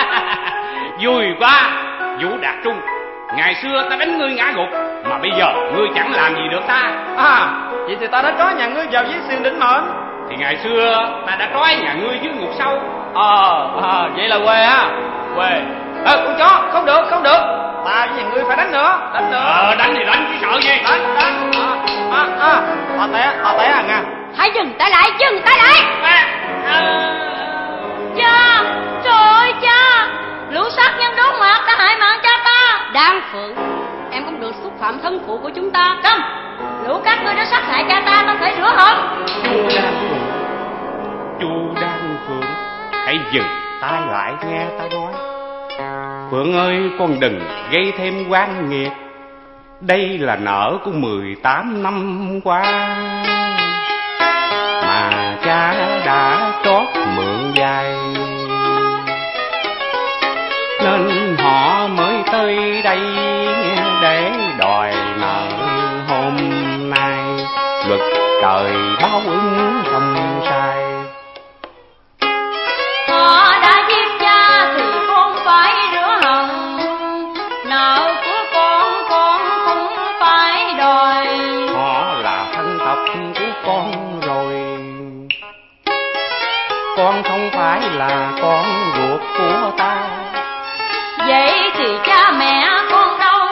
Vui quá Vũ Đạt Trung. Ngày xưa ta đánh ngươi ngã gục, mà bây giờ ngươi chẳng làm gì được ta. Vậy thì ta đã trói nhà ngươi vào với xiềng định mệnh. Thì ngày xưa ta đã trói nhà ngươi dưới ngục sâu. Vậy là quê ha. Quê. Con chó, không được. Ta với nhà ngươi phải đánh nữa. Đánh thì đánh chứ sợ gì. Đánh. Ta té à nha. Hãy dừng tay lại. Cha, trời ơi cha, lũ sát nhân đốn mặt đã hại mạng cha ta. Đan Phượng, em không được xúc phạm thân phụ của chúng ta. Không, lũ các ngươi đã sát hại cha ta phải rửa hận. Chu Đan Phượng, hãy dừng tay lại nghe ta nói. Phượng ơi, con đừng gây thêm oan nghiệt. Đây là nợ của 18 năm qua mà cha đã trót mượn vay, nên họ mới tới đây để đòi nợ hôm nay. Luật trời báo ứng không sai. Họ đã giết cha thì con phải rửa hận, nợ của con cũng phải đòi. Họ là thân tộc của con rồi, con không phải là con ruột của ta. Vậy thì cha mẹ con đâu?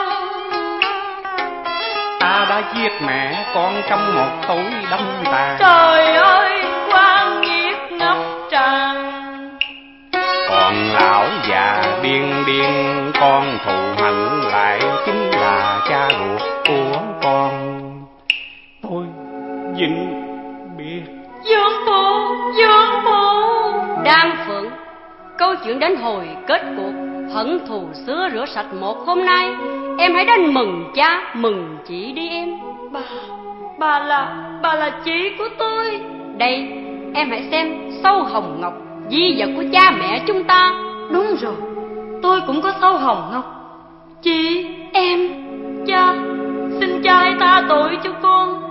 Ta đã giết mẹ con trong một tối đâm tàn. Trời ơi, quan nghiệt ngập tràn. Còn lão già điên con thù hận lại chính là cha ruột của con. Tôi vĩnh biệt. Dương Phụ. Đan Phượng, câu chuyện đến hồi kết cuộc, hận thù xưa rửa sạch một hôm nay. Em hãy đến mừng cha mừng chị đi em. Bà là chị của tôi. Đây, em hãy xem sâu hồng ngọc, di vật của cha mẹ chúng ta. Đúng rồi, tôi cũng có sâu hồng ngọc. Chị, em, cha, xin cha hãy tha tội cho con.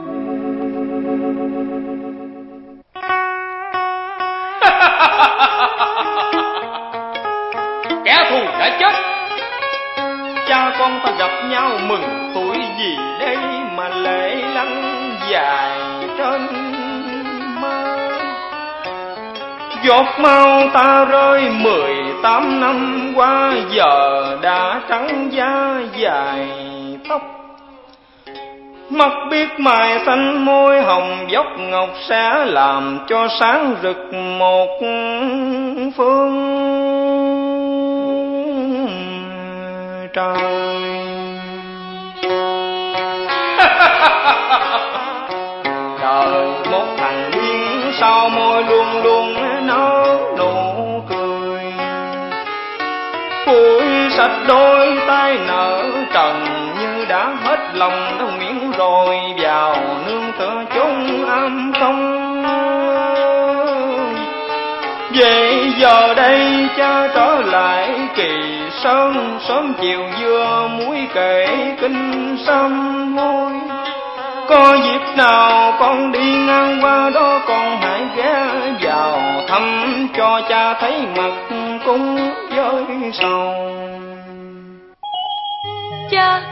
Kẻ thù đã chết. Cha con ta gặp nhau mừng tuổi gì đây mà lệ lăn dài trên má. Giọt máu ta rơi 18 năm qua, giờ đã trắng da dài tóc. Mắt biết mài xanh môi hồng dốc ngọc sẽ làm cho sáng rực một phương trời. Đời một thằng điên sao môi luôn luôn nở nụ cười, phủi sạch đôi tay nở trần như đã hết lòng đâu miếng rồi vào nương tựa chốn âm không. Vậy giờ đây cha trở lại Kỳ Sơn, sớm chiều dưa muối kể kinh sâm hôi. Có dịp nào con đi ngang qua đó, con hãy ghé vào thăm cho cha thấy mặt cũng với sầu. Cha.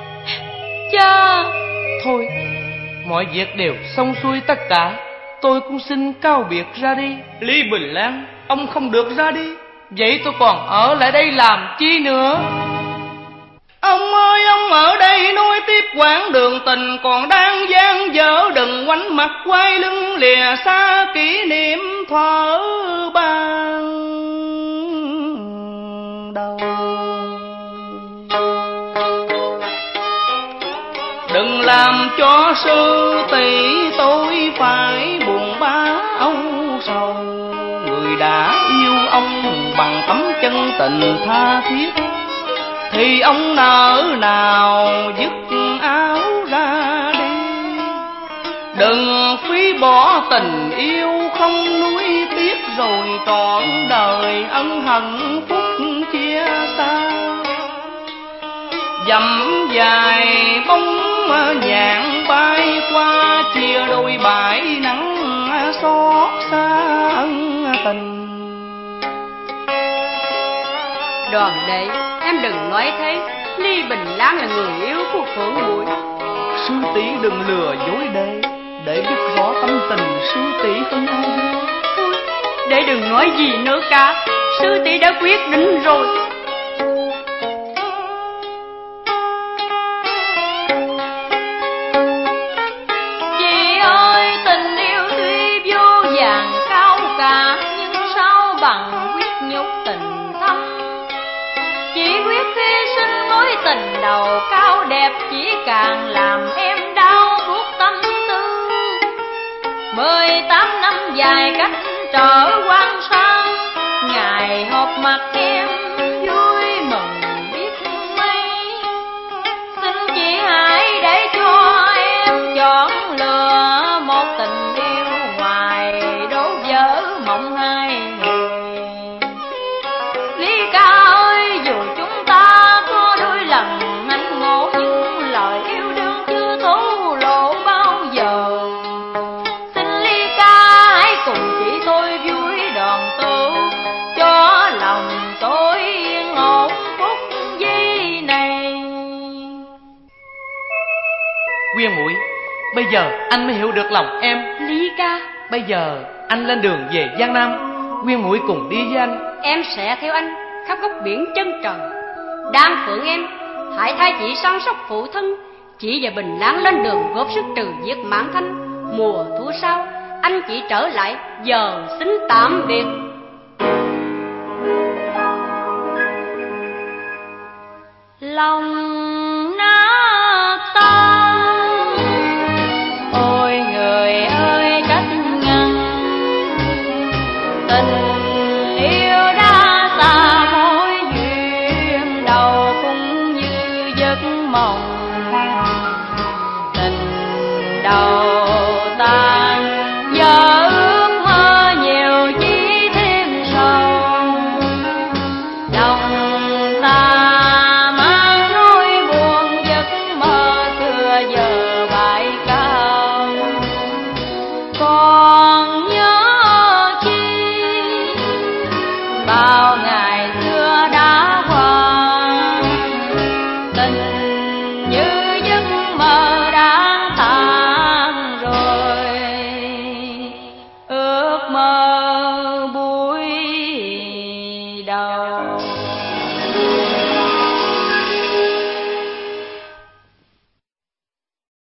Thôi, mọi việc đều xong xuôi tất cả, tôi cũng xin cáo biệt ra đi. Lý Bình Lan, ông không được ra đi. Vậy tôi còn ở lại đây làm chi nữa? Ông ơi, ông ở đây nối tiếp quãng đường tình còn đang dang dở. Đừng quánh mặt quay lưng lìa xa kỷ niệm thuở ban đầu. Đừng làm cho sư tỷ tôi phải buồn bã âu sầu. Người đã yêu ông bằng tấm chân tình tha thiết, thì ông nỡ nào dứt áo ra đi. Đừng phí bỏ tình yêu không nuối tiếc, rồi trọn đời ân hận phúc chia xa. Dặm dài bóng nhạn bay qua, chia đôi bãi nắng xót xa ân tình. Đoàn đệ, em đừng nói thế. Ly Bình Lan là người yêu của Phượng muội. Sư tỷ đừng lừa dối đệ, để biết rõ tâm tình sư tỷ hơn ai. Thôi, đệ đừng nói gì nữa cả. Sư tỷ đã quyết định rồi. Chị ơi, tình yêu tuy vô vàn cao cả, nhưng sao bằng quyết nhục tình thâm. Chỉ quyết hy sinh mối tình đầu cao đẹp, chỉ càng làm em đau buốt tâm tư. 18 năm dài cách trở quan sang, ngày họp mặt em vui mừng biết mấy. Xin chị hãy để cho em chọn lựa một tình yêu ngoài đổ vỡ mộng hai người. Lý ca ơi, dù chúng ta có đôi lần anh ngộ, nhưng lời yêu đương chưa thổ lộ bao giờ. Xin Lý ca hãy cùng chị tôi vui đoàn tụ, cho lòng tôi yên ổn phút giây này. Quyên muội, bây giờ anh mới hiểu được lòng em. Lý ca, Bây giờ anh lên đường về Giang Nam, Quyên muội cùng đi với anh. em sẽ theo anh khắp góc biển chân trời. Đan Phượng em, hãy thay chị săn sóc phụ thân. Chị và Bình Lan lên đường góp sức trừ diệt Mãn Thanh. Mùa thu sau, anh chị trở lại, giờ xin tạm biệt. Lòng nát tan, ôi người ơi cách ngăn. Tình yêu đã xa mối duyên đầu, cũng như giấc mộng. Tình đầu tan giờ ước mơ nhiều chỉ thêm sầu. Lòng ta mang nỗi buồn, giấc mơ xưa giờ bãi cao. Còn